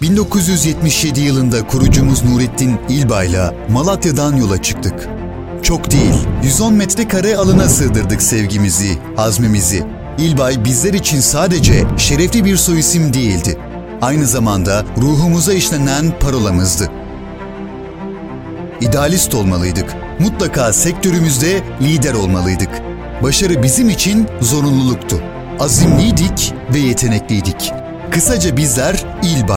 1977 yılında kurucumuz Nurettin İlbay'la Malatya'dan yola çıktık. Çok değil, 110 metrekare alana sığdırdık sevgimizi, azmimizi. İlbay bizler için sadece şerefli bir soyisim değildi. Aynı zamanda ruhumuza işlenen parolamızdı. İdealist olmalıydık. Mutlaka sektörümüzde lider olmalıydık. Başarı bizim için zorunluluktu. Azimliydik ve yetenekliydik. Kısaca bizler İlbay.